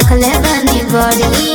देखले बनी बड़ी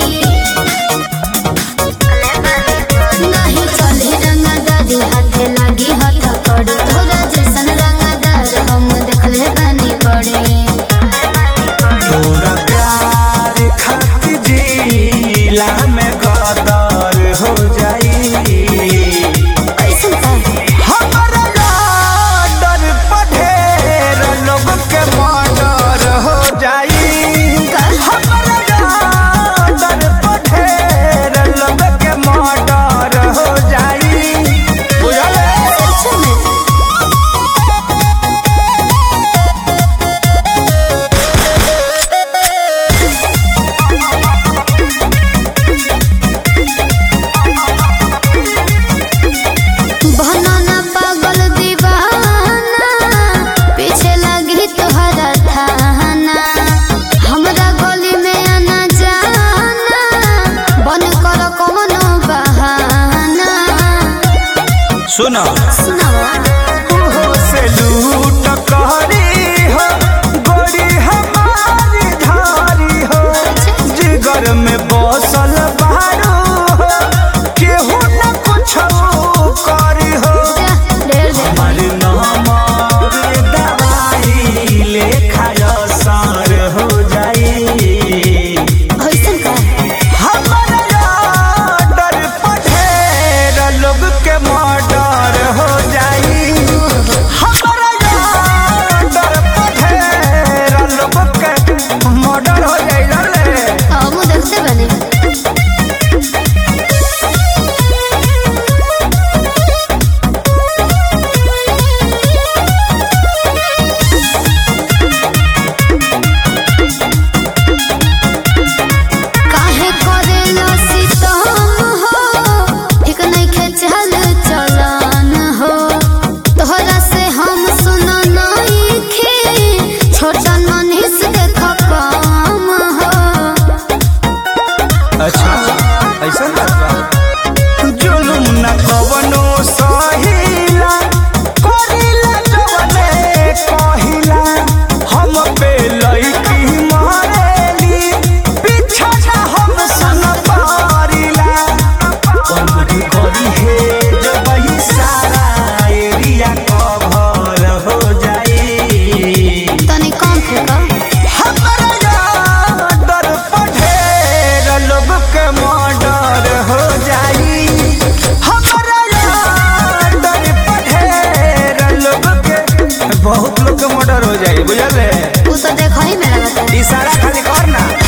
नहीं चले रंगदारी हाथे लगी हाथ कड़ी तोरा जैसन रंगदार हम देखले बनी बड़ी तोरा प्यार खातिर जिला में गदर हो जाई कैसन का हमारा डर पढ़ेर लोग के मर्डर हो जाई हमारा डर पढ़ेर लोग के मर्डर हो जाई बुझले सच में बनाना पागल दीवाना पीछे लगी तोहरा थाना हमरा गली में आना जाना बन कर कोनो बहाना सुनो सुनावा हो से लूट करी हो गोरी हमारी धारी हो जिगर में बसल बारू हो केहू न कुछ करी हो ढेर दे हमारे नाम दवाई लेखा सार हो जाई होइसन का हमारा डर पढ़ेर लोग के मर्डर हो जाई हमारा डर पढ़ेर लोग के मर्डर हो जाई रे हम देखते बने काहे करेला सितम हो ठीक नहीं खेचल चलन हो तोहरा से हम सुन नहीं खे छोटा मनीष देख काम हो अच्छा ऐसा बात जुलुम न कवनो सहिला करिला जवने कहिला हम पे लईकी मारेली पीछा ना हम सन पारिला कमरी करी है जब ही सारा एरिया कवर हो जाई तनी कम फेंका हमारा डर पढ़ेर लोग के मर्डर हो जाई हमारा डर पढ़ेर लोग के बहुत लोग के मर्डर हो जाई बुझले तू तो देखो ही में लगता है इशारा खाली कर ना